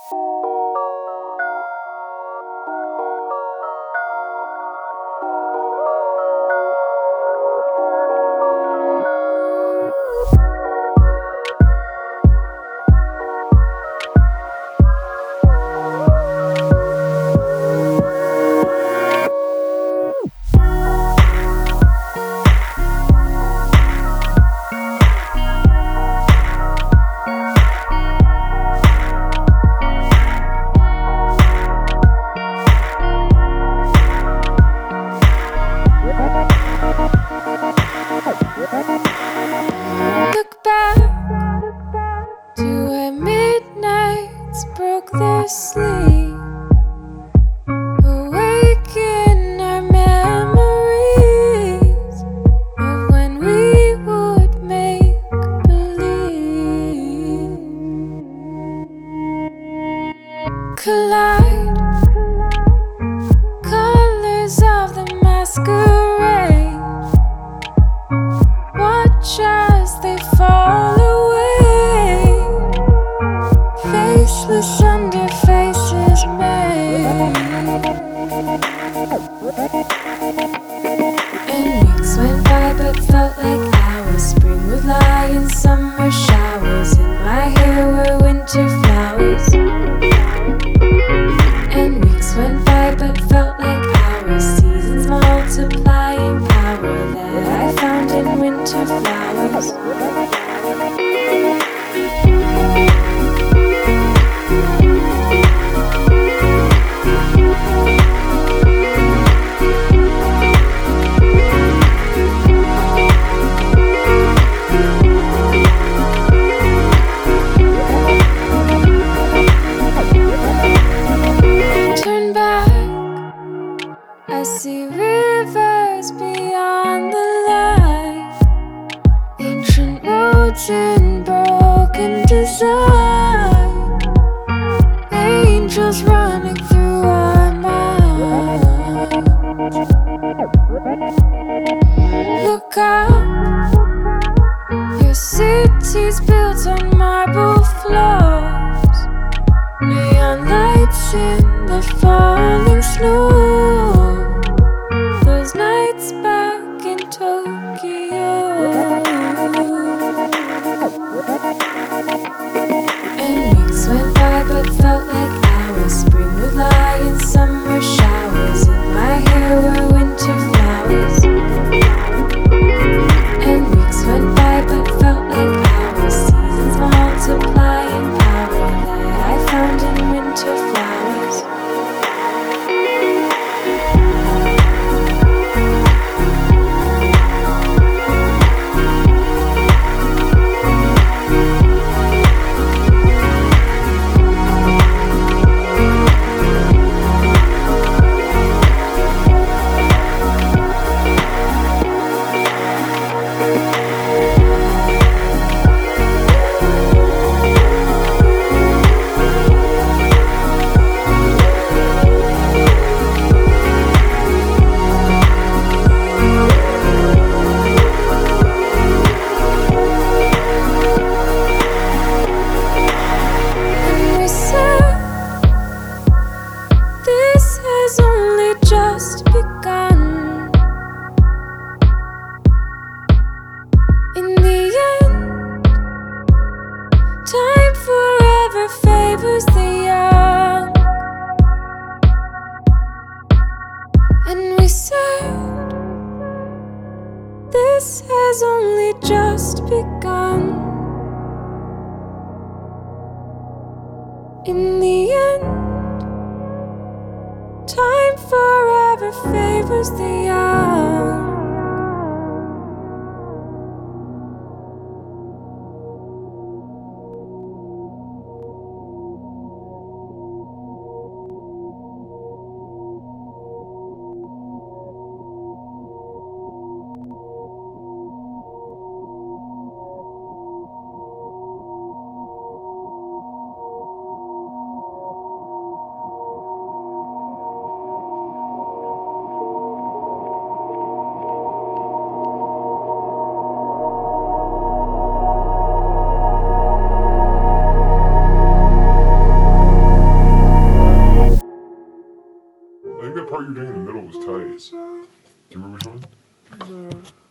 Look back to when midnights broke their sleep. Awaken our memories of when we would make believe. Collide, colors of the masquerade. Watch as they fall away, faceless under faces made. And weeks went by but felt like hours. Spring would lie in summer showers. In my hair were winter flowers. And weeks went by but felt like hours. Seasons multiplying power that I found in winter flowers. Turn back, I see rivers beyond the line, ancient roads in broken design, angels running through our minds. Look up, your city's built on marble floors, neon lights in the falling snow. Those nights back in Tokyo. And weeks went by but felt like hours. Spring would lie in summer showers. In my hair were winter flowers. And weeks went by but felt like hours. Seasons multiplying power that I found in winter flowers. And we said, this has only just begun. In the end, time forever favors the young. And we said, this has only just begun. In the end, time forever favors the young. I think that part you're doing in the middle was tight. Do you remember which one? No.